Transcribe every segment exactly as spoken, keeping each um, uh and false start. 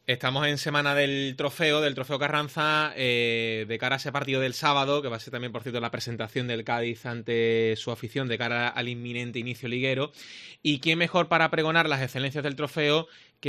Estamos en semana del trofeo, del trofeo Carranza, eh, de cara a ese partido del sábado, que va a ser también, por cierto, la presentación del Cádiz ante su afición de cara al inminente inicio liguero. ¿Y quién mejor para pregonar las excelencias del trofeo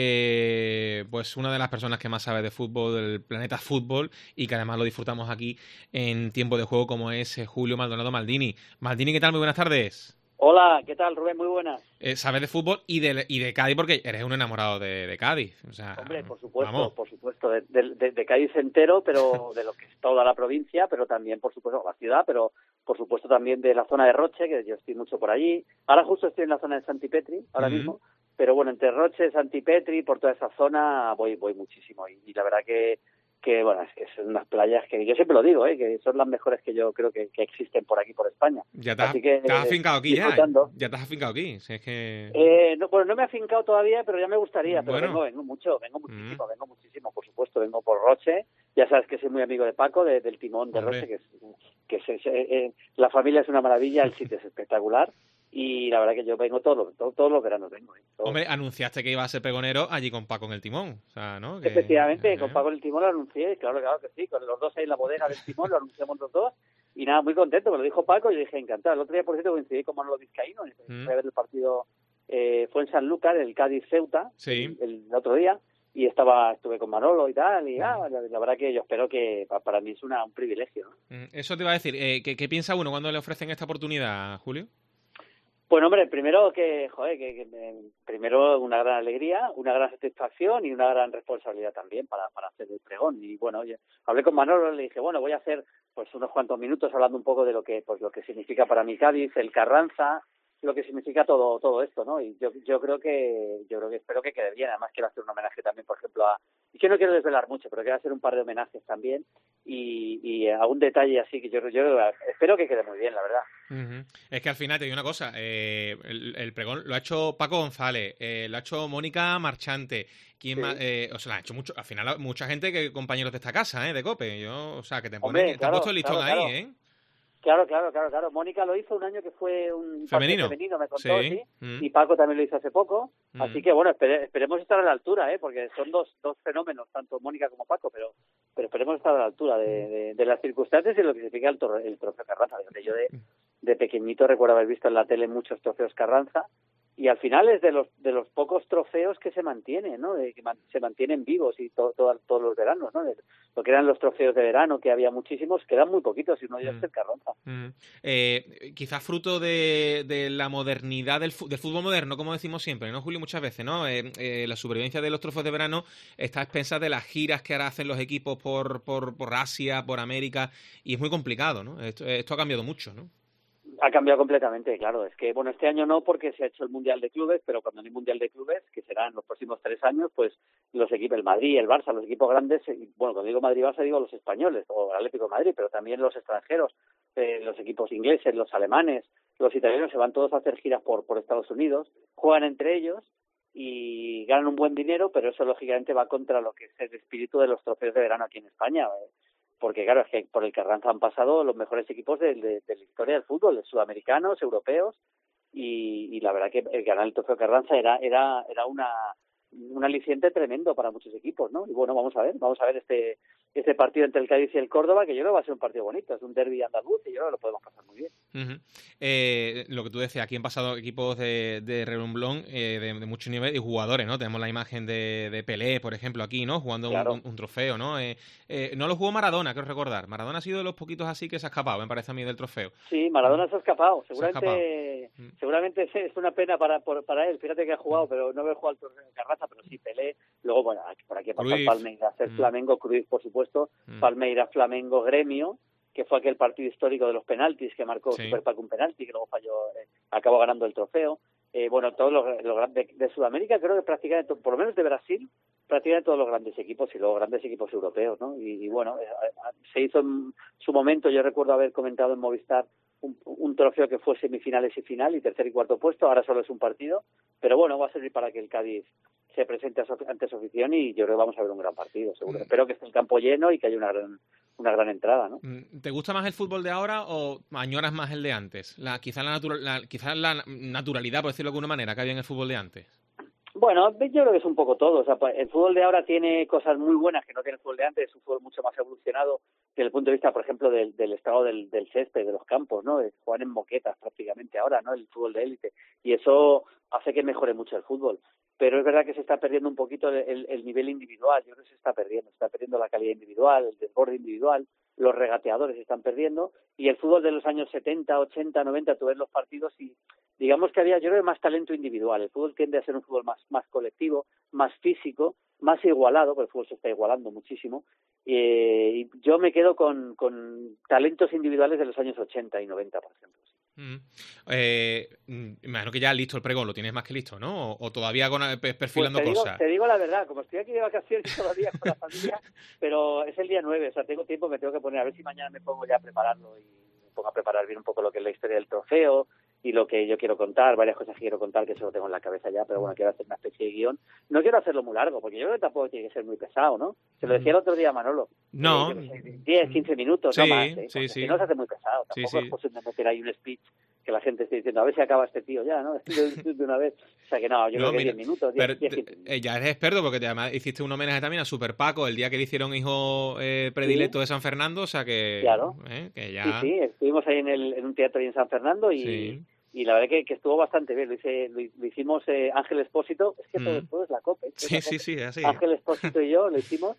que pues una de las personas que más sabe de fútbol, del planeta fútbol, y que además lo disfrutamos aquí en tiempo de juego, como es eh, Julio Maldonado Maldini? Maldini, ¿qué tal? Muy buenas tardes. Hola, ¿qué tal, Rubén? Muy buenas. Eh, sabes de fútbol y de, y de Cádiz porque eres un enamorado de, de Cádiz. O sea, Hombre, por vamos. supuesto, por supuesto, de, de, de, de Cádiz entero, pero de lo que es toda la provincia, pero también, por supuesto, la ciudad, pero por supuesto también de la zona de Roche, que yo estoy mucho por allí. Ahora justo estoy en la zona de Santipetri, ahora Uh-huh. mismo, pero bueno, entre Roche, Santipetri, por toda esa zona voy voy muchísimo y, y la verdad que que bueno, es que son unas playas que yo siempre lo digo, ¿eh? Que son las mejores que yo creo que, que existen por aquí, por España. Ya te has, Así que te has eh, afincado aquí ya. disfrutando. Ya te has afincado aquí. Si es que... Eh, no, bueno, no me he afincado todavía, pero ya me gustaría, pero Bueno. vengo, vengo mucho, vengo Mm. muchísimo, vengo muchísimo, por supuesto, vengo por Roche, ya sabes que soy muy amigo de Paco, de, del timón de Hombre. Roche, que es, que es, es, eh, la familia es una maravilla, el sitio es espectacular, y la verdad que yo vengo todos los, todo, todos los veranos vengo. ¿eh? Todos. Hombre, anunciaste que iba a ser pregonero allí con Paco en el timón. O sea, ¿no? Que, Efectivamente, eh, con Paco en el timón lo anuncié, claro, claro que sí, con los dos ahí en la bodega del timón lo anunciamos los dos, y nada, muy contento, me lo dijo Paco, y yo dije, encantado. El otro día, por cierto, coincidí con Manolo Vizcaíno, y Mm. fui a ver el partido, eh, fue en Sanlúcar, el Cádiz-Ceuta, Sí. el, el otro día, y estaba estuve con Manolo y tal, y ah, la, la verdad que yo espero que pa, para mí es una, un privilegio, ¿no? Mm, Eso te iba a decir. Eh, ¿qué, qué piensa uno cuando le ofrecen esta oportunidad, Julio? Bueno, hombre, primero que, joder, que, que eh, primero una gran alegría, una gran satisfacción y una gran responsabilidad también para, para hacer el pregón. Y bueno, yo hablé con Manolo, le dije, bueno, voy a hacer pues unos cuantos minutos hablando un poco de lo que pues lo que significa para mí Cádiz, el Carranza, lo que significa todo todo esto, ¿no? Y yo yo creo que yo creo que espero que quede bien. Además quiero hacer un homenaje también, por ejemplo, a y que no quiero desvelar mucho, pero quiero hacer un par de homenajes también y, y a un detalle así que yo yo espero que quede muy bien, la verdad. Uh-huh. Es que al final te digo una cosa, eh, el, el pregón lo ha hecho Paco González, eh, lo ha hecho Mónica Marchante, ¿quién Sí. más? Eh, o sea, lo ha hecho mucho, al final mucha gente que compañeros de esta casa, eh, de COPE, yo, o sea, que te ponen, Hombre, te claro, han puesto el listón claro, ahí, claro. ¿eh? Claro, claro, claro, claro. Mónica lo hizo un año que fue un partido Femenino. femenino, me contó, Sí. sí. Mm. Y Paco también lo hizo hace poco. Mm. Así que, bueno, espere, esperemos estar a la altura, ¿eh? Porque son dos, dos fenómenos, tanto Mónica como Paco, pero pero esperemos estar a la altura de, de, de las circunstancias y de lo que significa el, tor- el trofeo Carranza. Fíjate, yo de, de pequeñito recuerdo haber visto en la tele muchos trofeos Carranza y al final es de los de los pocos trofeos que se mantienen, ¿no? De que man, se mantienen vivos y to, to, todos los veranos, ¿no? De, lo que eran los trofeos de verano, que había muchísimos, quedan muy poquitos y uno de ellos Mm. es el Carranza. Mm. Eh, quizás fruto de, de la modernidad del, fu- del fútbol moderno, como decimos siempre, ¿no, Julio? Muchas veces, ¿no? Eh, eh, la supervivencia de los trofeos de verano está a expensas de las giras que ahora hacen los equipos por, por, por Asia, por América, y es muy complicado, ¿no? Esto, esto ha cambiado mucho, ¿no? Ha cambiado completamente, claro. Es que, bueno, este año no porque se ha hecho el Mundial de Clubes, pero cuando no hay Mundial de Clubes, que será en los próximos tres años, pues los equipos, el Madrid, el Barça, los equipos grandes, bueno, cuando digo Madrid y Barça digo los españoles, o el Atlético de Madrid, pero también los extranjeros, eh, los equipos ingleses, los alemanes, los italianos, se van todos a hacer giras por, por Estados Unidos, juegan entre ellos y ganan un buen dinero, pero eso lógicamente va contra lo que es el espíritu de los trofeos de verano aquí en España, eh. Porque claro, es que por el Carranza han pasado los mejores equipos de, de, de la historia del fútbol, sudamericanos, europeos, y, y la verdad que el ganar el trofeo Carranza era era era una un aliciente tremendo para muchos equipos, ¿no? Y bueno, vamos a ver, vamos a ver este este partido entre el Cádiz y el Córdoba, que yo creo que va a ser un partido bonito, es un derbi andaluz y yo creo que lo podemos pasar muy bien. Uh-huh. Eh, lo que tú decías, aquí han pasado equipos de, de Relumblón eh, de, de mucho nivel y jugadores, ¿no? Tenemos la imagen de, de Pelé, por ejemplo, aquí, ¿no? Jugando Claro. un, un, un trofeo, ¿no? Eh, eh, no lo jugó Maradona, creo recordar. Maradona ha sido de los poquitos así que se ha escapado, me parece a mí, del trofeo. Sí, Maradona se ha escapado. Se ha Seguramente, escapado. seguramente es una pena para por, para él. Fíjate que ha jugado, pero no había jugado al torneo de Carranza, pero sí Pelé. Luego, bueno, por aquí ha pasado Cruyff. Palmeiras, el Mm. Flamengo, Cruyff, por supuesto, Mm. Palmeiras, Flamengo, Gremio, que fue aquel partido histórico de los penaltis que marcó Sí. Super Paco un penalti, que luego falló, eh, acabó ganando el trofeo. Eh, bueno, todos los, los de, de Sudamérica, creo que prácticamente, por lo menos de Brasil, prácticamente todos los grandes equipos y luego grandes equipos europeos, ¿no? Y, y bueno, eh, se hizo en su momento, yo recuerdo haber comentado en Movistar un, un trofeo que fue semifinales y final y tercer y cuarto puesto, ahora solo es un partido, pero bueno, va a servir para que el Cádiz se presente ante su afición y yo creo que vamos a ver un gran partido, seguro. Mm. Espero que esté el campo lleno y que haya una gran una gran entrada, ¿no? ¿Te gusta más el fútbol de ahora o añoras más el de antes? La, quizás la, natura, la, quizás la naturalidad, por decirlo de alguna manera, que había en el fútbol de antes. Bueno, yo creo que es un poco todo. O sea, el fútbol de ahora tiene cosas muy buenas que no tiene el fútbol de antes. Es un fútbol mucho más evolucionado desde el punto de vista, por ejemplo, del, del estado del, del césped, de los campos, ¿no? De jugar en moquetas prácticamente ahora, ¿no? El fútbol de élite. Y eso hace que mejore mucho el fútbol. Pero es verdad que se está perdiendo un poquito el, el, el nivel individual. Yo creo que se está perdiendo. Se está perdiendo la calidad individual, el desborde individual. Los regateadores se están perdiendo. Y el fútbol de los años setenta, ochenta, noventa, tú ves los partidos y digamos que había, yo creo, más talento individual. El fútbol tiende a ser un fútbol más, más colectivo, más físico, más igualado, porque el fútbol se está igualando muchísimo. Eh, y yo me quedo con, con talentos individuales de los años ochenta y noventa, por ejemplo. Mm. Eh, me imagino que ya listo el pregón, lo tienes más que listo, ¿no? O, o todavía con, perfilando pues te digo, cosas. Te digo la verdad, como estoy aquí de vacaciones todavía con la familia, pero es el día nueve, o sea, tengo tiempo, me tengo que poner, a ver si mañana me pongo ya a prepararlo y me pongo a preparar bien un poco lo que es la historia del trofeo y lo que yo quiero contar, varias cosas que quiero contar que eso lo tengo en la cabeza ya, pero bueno, quiero hacer una especie de guión. No quiero hacerlo muy largo, porque yo creo que tampoco tiene que ser muy pesado, ¿no? Se lo decía el otro día a Manolo. No. Eh, diez, quince minutos, sí, no más, ¿eh? Sí, sí. Si no se hace muy pesado, tampoco sí, sí. es posible meter ahí un speech que la gente esté diciendo, a ver si acaba este tío ya, ¿no? De, de una vez. O sea que no, yo no, creo que diez minutos, diez, diez, quince minutos. Ya eres experto porque te, además hiciste un homenaje también a Super Paco el día que le hicieron hijo eh, predilecto sí. de San Fernando, o sea que... Claro. Eh, que ya... Sí, sí, estuvimos ahí en, el, en un teatro ahí en San Fernando y... Sí. Y la verdad que, que estuvo bastante bien. Lo, hice, lo, lo hicimos eh, Ángel Expósito. Es que mm. todo, todo es la COPE. Es sí, la sí, COPE. sí, así. Ángel Expósito y yo lo hicimos.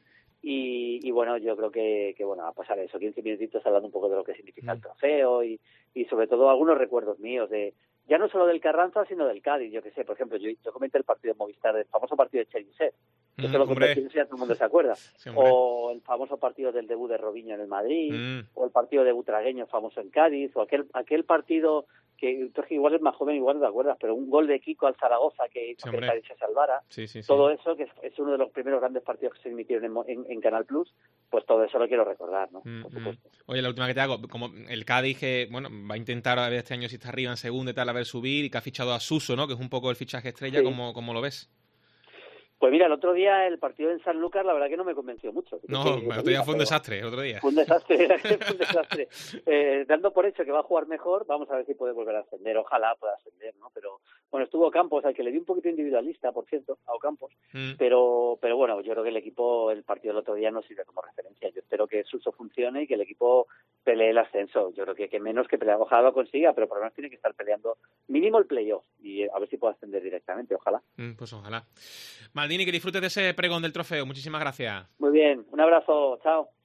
Y, y bueno, yo creo que, que bueno, a pasar eso, quince minutitos hablando un poco de lo que significa mm. el trofeo y, y sobre todo algunos recuerdos míos de, ya no solo del Carranza, sino del Cádiz. Yo qué sé, por ejemplo, yo, yo comenté el partido de Movistar, el famoso partido de Cherisev. Que eso lo comenté, ya todo el mundo se acuerda. Sí, o el famoso partido del debut de Robinho en el Madrid, mm. o el partido de Butragueño famoso en Cádiz, o aquel aquel partido que entonces igual es más joven, igual no te acuerdas, pero un gol de Kiko al Zaragoza que hizo sí, que el Cádiz se salvara. Sí, sí, sí. Todo eso, que es, es uno de los primeros grandes partidos que se emitieron en, en, en Canal Plus, pues todo eso lo quiero recordar, ¿no? Mm, por supuesto. Mm. Oye, la última que te hago, como el Cádiz que, bueno, va a intentar a ver este año si está arriba en segunda y tal, a ver subir, y que ha fichado a Suso, ¿no? Que es un poco el fichaje estrella, sí. ¿cómo, cómo lo ves? Pues mira, el otro día el partido en Sanlúcar la verdad que no me convenció mucho. No, el otro día fue un desastre, el otro día. Fue un desastre, fue un desastre. Eh, dando por hecho que va a jugar mejor, vamos a ver si puede volver a ascender. Ojalá pueda ascender, ¿no? Pero bueno, estuvo Campos, al que le di un poquito individualista, por cierto, a Ocampos. Mm. Pero pero bueno, yo creo que el equipo, el partido del otro día no sirve como referencia. Yo espero que Suso funcione y que el equipo pelee el ascenso. Yo creo que, que menos que pelear, ojalá lo consiga, pero por lo menos tiene que estar peleando mínimo el playoff y a ver si puede ascender directamente, ojalá. Mm, pues ojalá. Maldini, que disfrutes de ese pregón del trofeo. Muchísimas gracias. Muy bien, un abrazo, chao.